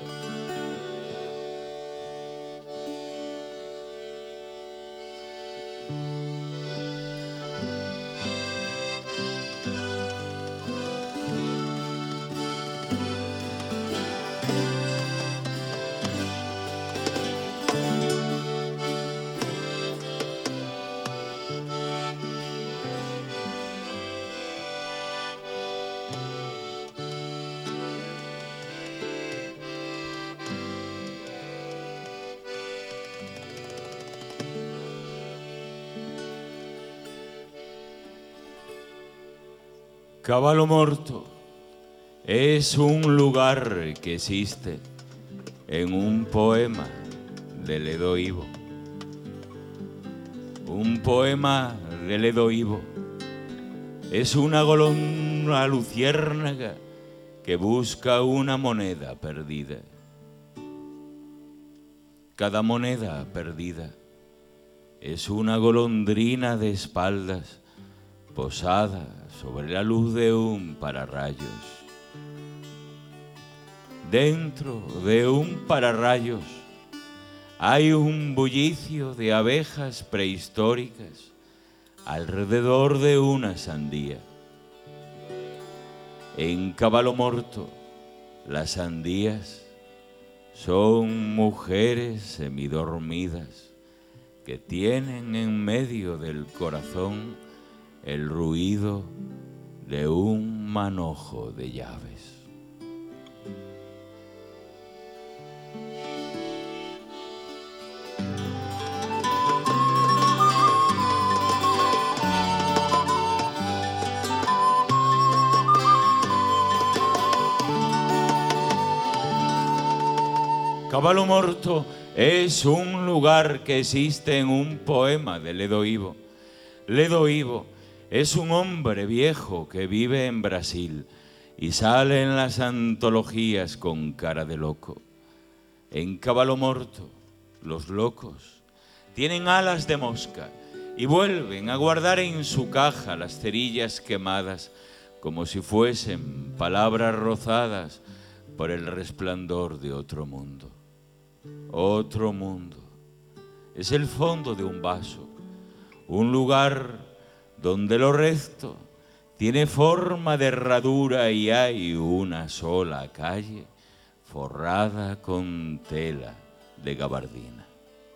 Caballo Morto es un lugar que existe en un poema de Ledo Ivo. Un poema de Ledo Ivo es una golondrina luciérnaga que busca una moneda perdida. Cada moneda perdida es una golondrina de espaldas posada sobre la luz de un pararrayos. Dentro de un pararrayos hay un bullicio de abejas prehistóricas alrededor de una sandía. En Caballo Morto, las sandías son mujeres semidormidas que tienen en medio del corazón el ruido de un manojo de llaves. Caballo Morto es un lugar que existe en un poema de Ledo Ivo. Ledo Ivo es un hombre viejo que vive en Brasil y sale en las antologías con cara de loco. En Caballo Morto, los locos tienen alas de mosca y vuelven a guardar en su caja las cerillas quemadas como si fuesen palabras rozadas por el resplandor de otro mundo. Otro mundo. Es el fondo de un vaso, un lugar donde lo recto tiene forma de herradura y hay una sola calle forrada con tela de gabardina.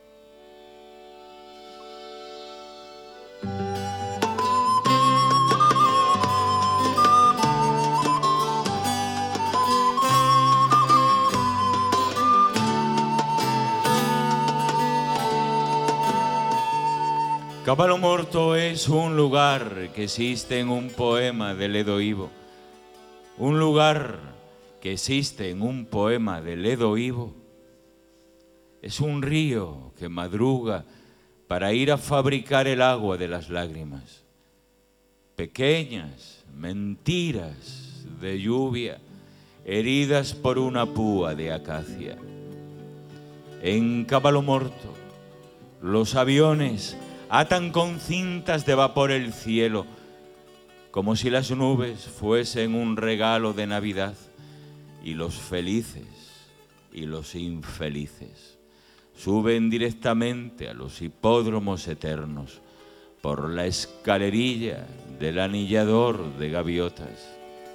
Caballo Morto es un lugar que existe en un poema de Ledo Ivo. Un lugar que existe en un poema de Ledo Ivo. Es un río que madruga para ir a fabricar el agua de las lágrimas. Pequeñas mentiras de lluvia heridas por una púa de acacia. En Caballo Morto, los aviones atan con cintas de vapor el cielo, como si las nubes fuesen un regalo de Navidad, y los felices y los infelices suben directamente a los hipódromos eternos por la escalerilla del anillador de gaviotas.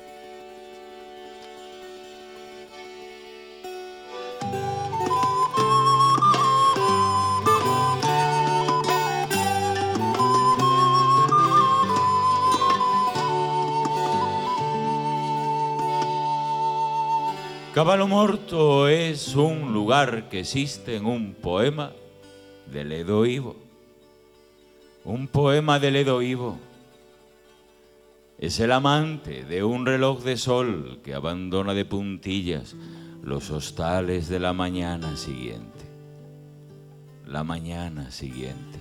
Caballo Morto es un lugar que existe en un poema de Ledo Ivo. Un poema de Ledo Ivo es el amante de un reloj de sol que abandona de puntillas los hostales de la mañana siguiente. La mañana siguiente.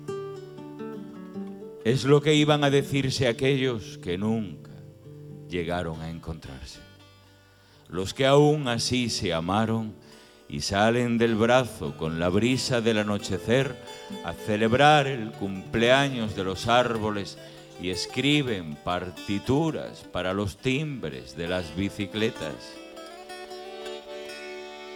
Es lo que iban a decirse aquellos que nunca llegaron a encontrarse. Los que aún así se amaron y salen del brazo con la brisa del anochecer a celebrar el cumpleaños de los árboles y escriben partituras para los timbres de las bicicletas.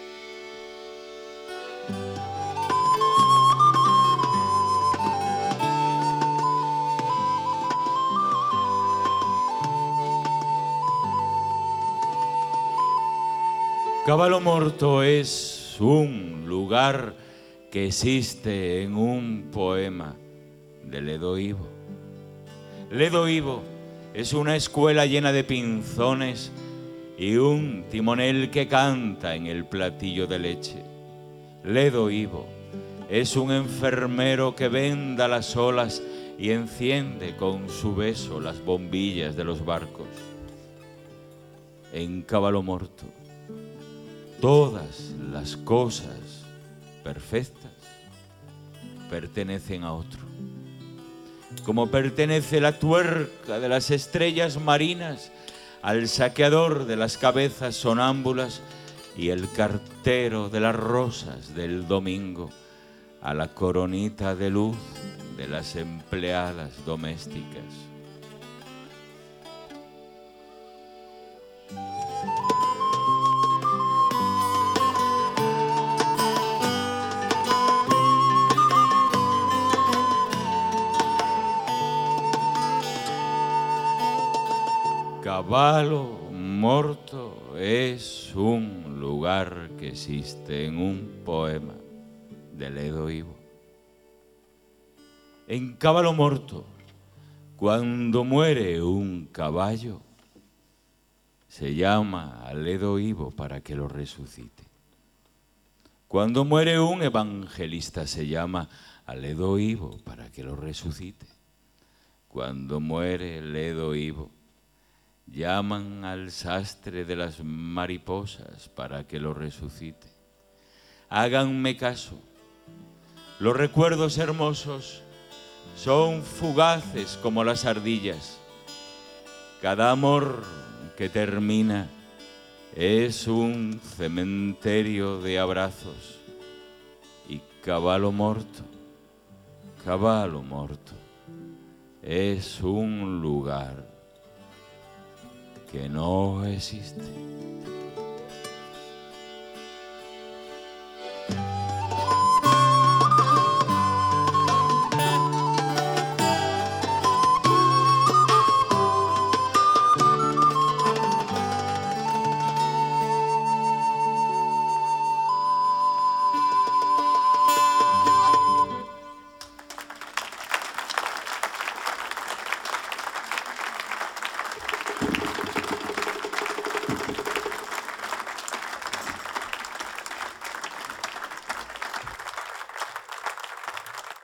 Cavallo Morto es un lugar que existe en un poema de Ledo Ivo. Ledo Ivo es una escuela llena de pinzones y un timonel que canta en el platillo de leche. Ledo Ivo es un enfermero que venda las olas y enciende con su beso las bombillas de los barcos. En Cavallo Morto, todas las cosas perfectas pertenecen a otro. Como pertenece la tuerca de las estrellas marinas al saqueador de las cabezas sonámbulas y el cartero de las rosas del domingo a la coronita de luz de las empleadas domésticas. Cavallo Morto es un lugar que existe en un poema de Ledo Ivo. En Cavallo Morto, cuando muere un caballo, se llama a Ledo Ivo para que lo resucite. Cuando muere un evangelista, se llama a Ledo Ivo para que lo resucite. Cuando muere Ledo Ivo, llaman al sastre de las mariposas para que lo resucite. Háganme caso, los recuerdos hermosos son fugaces como las ardillas. Cada amor que termina es un cementerio de abrazos. Y Cavallo Morto es un lugar que no existe.